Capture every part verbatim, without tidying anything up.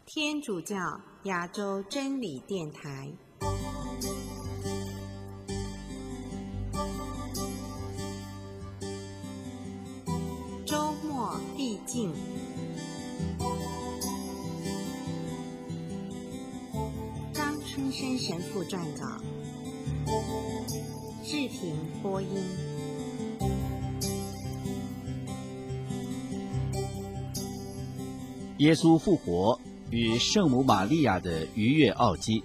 天主教亚洲真理电台。周末必进。张春生神父撰稿，志平播音。 耶稣复活与圣母玛利亚的逾越奥基。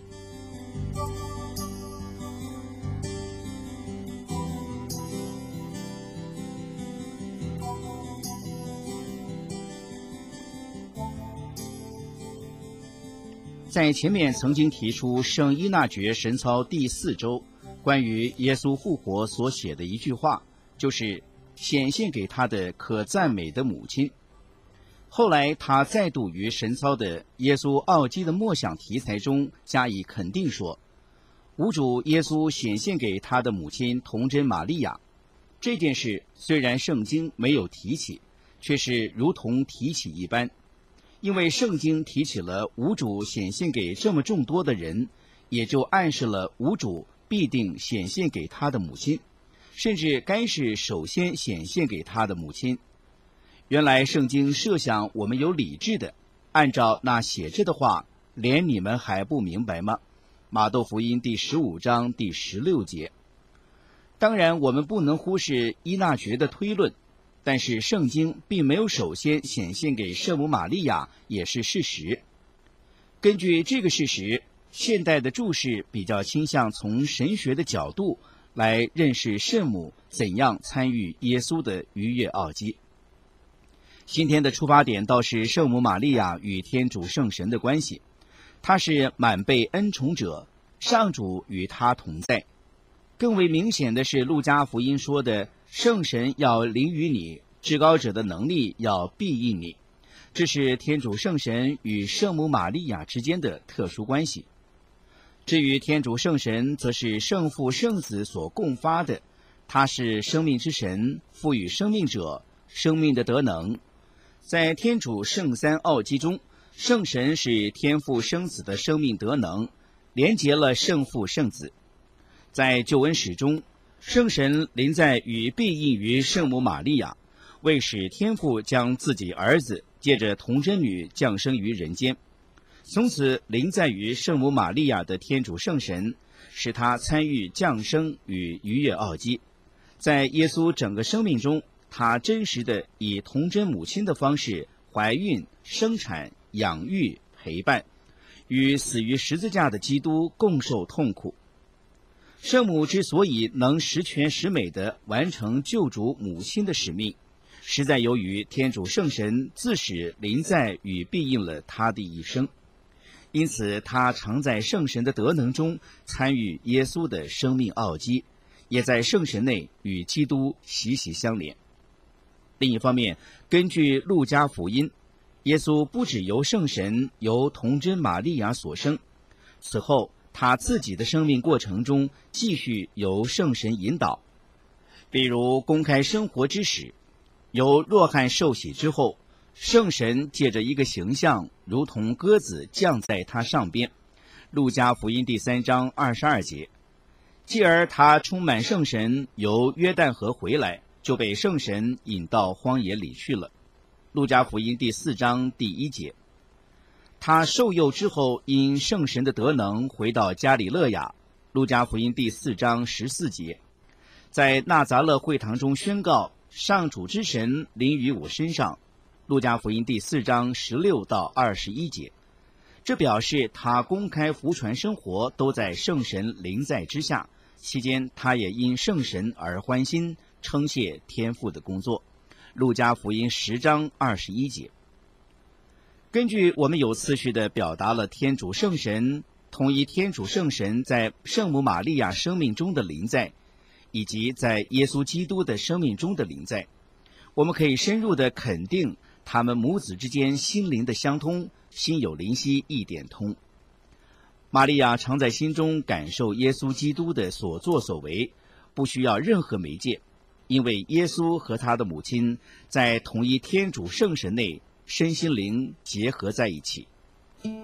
在前面曾经提出圣依纳爵神操第四周关于耶稣复活所写的一句话，就是显现给他的可赞美的母亲。后来他再度于神操的耶稣奥基的默想题材中加以肯定说，吾主耶稣显现给他的母亲童真玛利亚。这件事虽然圣经没有提起，却是如同提起一般，因为圣经提起了吾主显现给这么众多的人，也就暗示了吾主必定显现给他的母亲，甚至该是首先显现给他的母亲。原来圣经设想我们有理智的按照那写着的话，连你们还不明白吗？马窦福音第十五章第十六节。当然我们不能忽视依纳爵的推论，但是圣经并没有首先显现给圣母玛利亚也是事实。根据这个事实，现代的注释比较倾向从神学的角度来认识圣母怎样参与耶稣的逾越奥基。今天的出发点倒是圣母玛利亚与天主圣神的关系，她是满被恩宠者，上主与她同在。更为明显的是路加福音说的圣神要临于你，至高者的能力要庇应你，这是天主圣神与圣母玛利亚之间的特殊关系。至于天主圣神，则是圣父圣子所共发的，他是生命之神，赋予生命者生命的德能。在天主圣三奥基中，圣神是天父生子的生命德能，连结了圣父圣子。在救恩史中，圣神临在与庇应于圣母玛利亚，为使天父将自己儿子借着童贞女降生于人间。从此临在于圣母玛利亚的天主圣神，使他参与降生与逾越奥基。在耶稣整个生命中，他真实的以童真母亲的方式怀孕、生产、养育、陪伴，与死于十字架的基督共受痛苦。圣母之所以能十全十美地完成救主母亲的使命，实在由于天主圣神自始临在与庇应了他的一生，因此他常在圣神的德能中参与耶稣的生命奥基，也在圣神内与基督息息相连。另一方面，根据路加福音，耶稣不只由圣神由童贞玛利亚所生，此后他自己的生命过程中继续由圣神引导。比如公开生活之时，由若翰受洗之后，圣神借着一个形象如同鸽子降在他上边，路加福音第三章二十二节。继而他充满圣神，由约旦河回来，就被圣神引到荒野里去了，路加福音第四章第一节。他受幼之后，因圣神的德能回到加里勒亚，路加福音第四章十四节。在纳匝勒会堂中宣告上主之神临于我身上，路加福音第四章十六到二十一节。这表示他公开福传生活都在圣神临在之下，期间他也因圣神而欢心，称谢天父的工作，路加福音十章二十一节。根据我们有次序地表达了天主圣神同一天主圣神在圣母玛利亚生命中的临在，以及在耶稣基督的生命中的临在，我们可以深入地肯定他们母子之间心灵的相通，心有灵犀一点通。玛利亚常在心中感受耶稣基督的所作所为，不需要任何媒介，因为耶稣和他的母亲在同一天主圣神内身心灵结合在一起。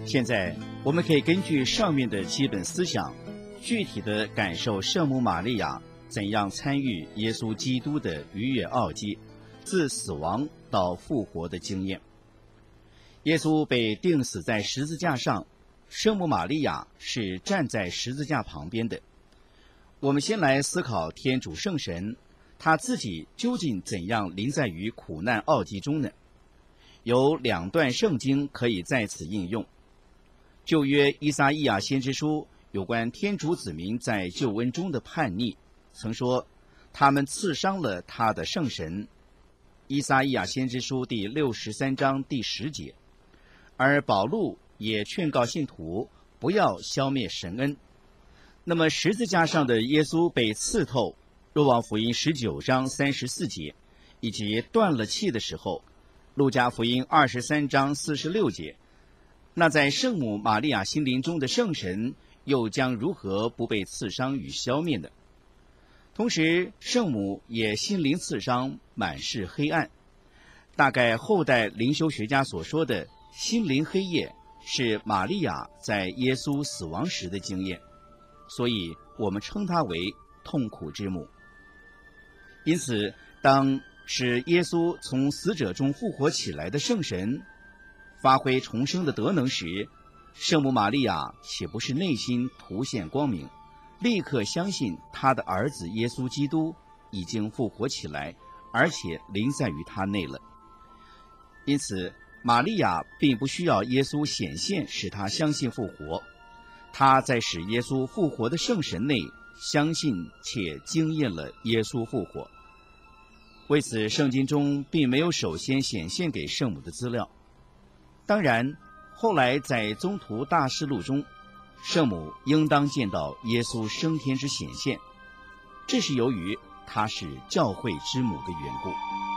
现在我们可以根据上面的基本思想，具体的感受圣母玛利亚怎样参与耶稣基督的逾越奥迹，自死亡到复活的经验。耶稣被钉死在十字架上，圣母玛利亚是站在十字架旁边的。我们先来思考天主圣神，他自己究竟怎样临在于苦难奥迹中呢？有两段圣经可以在此应用。旧约依撒意亚先知书有关天主子民在救恩中的叛逆，曾说他们刺伤了他的圣神。依撒意亚先知书第六十三章第十节。而保禄也劝告信徒不要消灭神恩。那么十字架上的耶稣被刺透，若望福音十九章三十四节，以及断了气的时候，路加福音二十三章四十六节，那在圣母玛利亚心灵中的圣神又将如何不被刺伤与消灭呢？同时圣母也心灵刺伤，满是黑暗。大概后代灵修学家所说的心灵黑夜是玛利亚在耶稣死亡时的经验，所以我们称它为痛苦之母。因此当使耶稣从死者中复活起来的圣神发挥重生的德能时，圣母玛利亚岂不是内心凸现光明，立刻相信他的儿子耶稣基督已经复活起来，而且临在于他内了。因此玛利亚并不需要耶稣显现使他相信复活，他在使耶稣复活的圣神内相信且经验了耶稣复活。为此圣经中并没有首先显现给圣母的资料。当然后来在宗徒大事录中，圣母应当见到耶稣升天之显现，这是由于她是教会之母的缘故。